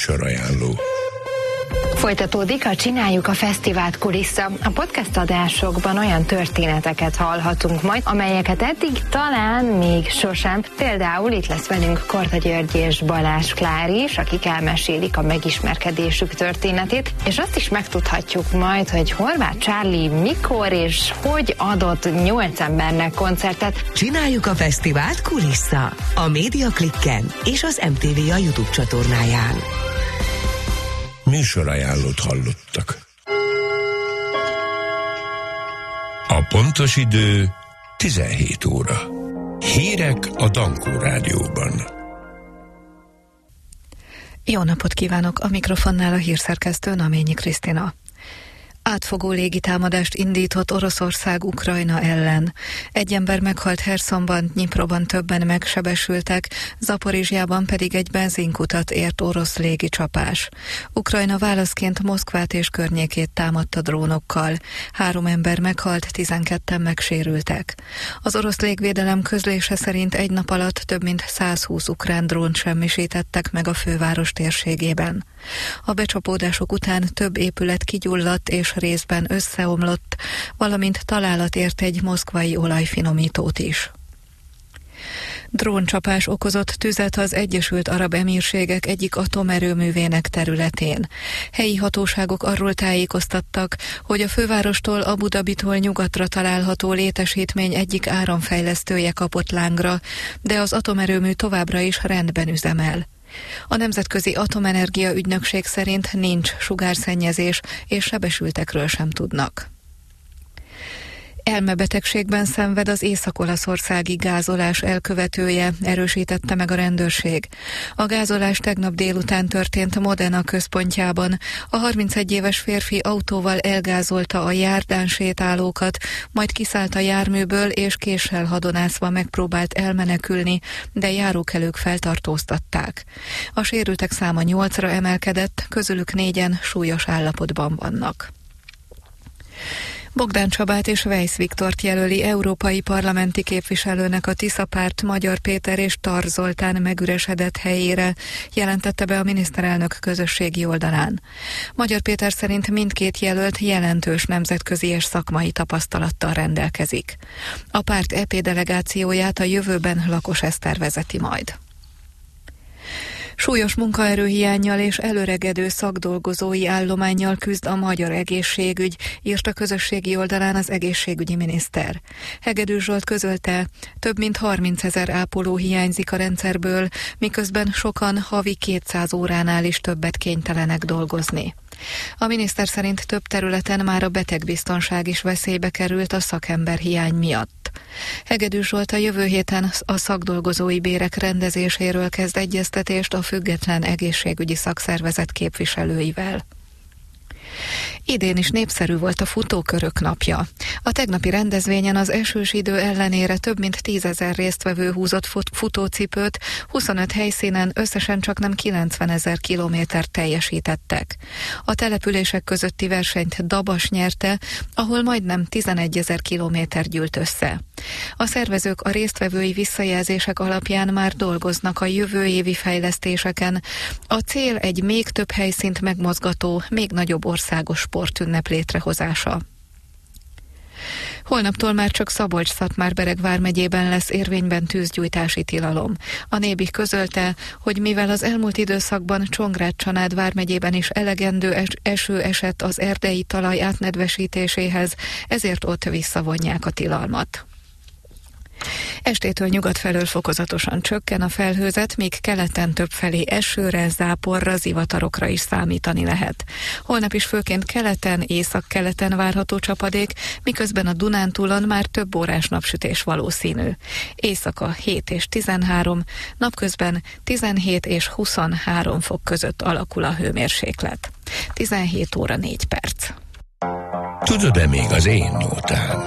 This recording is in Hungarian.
Műsorajánló. Folytatódik a Csináljuk a Fesztivált kulissza. A podcast adásokban olyan történeteket hallhatunk majd, amelyeket eddig talán még sosem. Például itt lesz velünk Korda György és Balázs Klár is, akik elmesélik a megismerkedésük történetét, és azt is megtudhatjuk majd, hogy Horváth Charlie mikor és hogy adott 8 embernek koncertet. Csináljuk a Fesztivált kulissza. A Médiaklikken és az MTV a YouTube csatornáján. Műsorajánlót hallottak. A pontos idő 17 óra. Hírek a Dankó Rádióban. Jó napot kívánok! A mikrofonnál a hírszerkesztő Naményi Krisztina. Átfogó légitámadást indított Oroszország Ukrajna ellen. 1 ember meghalt Hersonban, Dnyiproban többen megsebesültek, Zaporizsjában pedig egy benzinkutat ért orosz légicsapás. Ukrajna válaszként Moszkvát és környékét támadta drónokkal. 3 ember meghalt, 12-en megsérültek. Az orosz légvédelem közlése szerint egy nap alatt több mint 120 ukrán drónt semmisítettek meg a főváros térségében. A becsapódások után több épület kigyulladt és részben összeomlott, valamint találat ért egy moszkvai olajfinomítót is. Dróncsapás okozott tüzet az Egyesült Arab Emírségek egyik atomerőművének területén. Helyi hatóságok arról tájékoztattak, hogy a fővárostól, Abu Dhabitól nyugatra található létesítmény egyik áramfejlesztője kapott lángra, de az atomerőmű továbbra is rendben üzemel. A Nemzetközi Atomenergia Ügynökség szerint nincs sugárszennyezés, és sebesültekről sem tudnak. Elmebetegségben szenved az észak-olaszországi gázolás elkövetője, erősítette meg a rendőrség. A gázolás tegnap délután történt Modena központjában. A 31 éves férfi autóval elgázolta a járdán sétálókat, majd kiszállt a járműből és késsel hadonászva megpróbált elmenekülni, de járókelők feltartóztatták. A sérültek száma 8-ra emelkedett, közülük 4-en súlyos állapotban vannak. Bogdán Csabát és Weisz Viktort jelöli európai parlamenti képviselőnek a Tisza Párt Magyar Péter és Tar Zoltán megüresedett helyére, jelentette be a miniszterelnök közösségi oldalán. Magyar Péter szerint mindkét jelölt jelentős nemzetközi és szakmai tapasztalattal rendelkezik. A párt EP delegációját a jövőben Lakos Eszter vezeti majd. Súlyos munkaerőhiánnyal és előregedő szakdolgozói állománnyal küzd a magyar egészségügy, írt a közösségi oldalán az egészségügyi miniszter. Hegedű Zsolt közölte, több mint 30 000 ápoló hiányzik a rendszerből, miközben sokan havi 200 óránál is többet kénytelenek dolgozni. A miniszter szerint több területen már a betegbiztonság is veszélybe került a szakemberhiány miatt. Hegedű Zsolt a jövő héten a szakdolgozói bérek rendezéséről kezd egyeztetést a független egészségügyi szakszervezet képviselőivel. Idén is népszerű volt a futókörök napja. A tegnapi rendezvényen az esős idő ellenére több mint 10 000 résztvevő húzott futócipőt, 25 helyszínen összesen csaknem 90 000 kilométert teljesítettek. A települések közötti versenyt Dabas nyerte, ahol majdnem 11 000 kilométer gyűlt össze. A szervezők a résztvevői visszajelzések alapján már dolgoznak a jövő évi fejlesztéseken. A cél egy még több helyszínt megmozgató, még nagyobb országos sportünnep létrehozása. Holnaptól már csak Szabolcs-Szatmár-Bereg vármegyében lesz érvényben tűzgyújtási tilalom. A Nébih közölte, hogy mivel az elmúlt időszakban Csongrád-Csanád vármegyében is elegendő eső esett az erdei talaj átnedvesítéséhez, ezért ott visszavonják a tilalmat. Estétől nyugat felől fokozatosan csökken a felhőzet, míg keleten többfelé esőre, záporra, zivatarokra is számítani lehet. Holnap is főként keleten, északkeleten várható csapadék, miközben a Dunántúlon már több órás napsütés valószínű. Éjszaka 7 és 13, napközben 17 és 23 fok között alakul a hőmérséklet. 17 óra 4 perc. Tudod-e még az én nótám?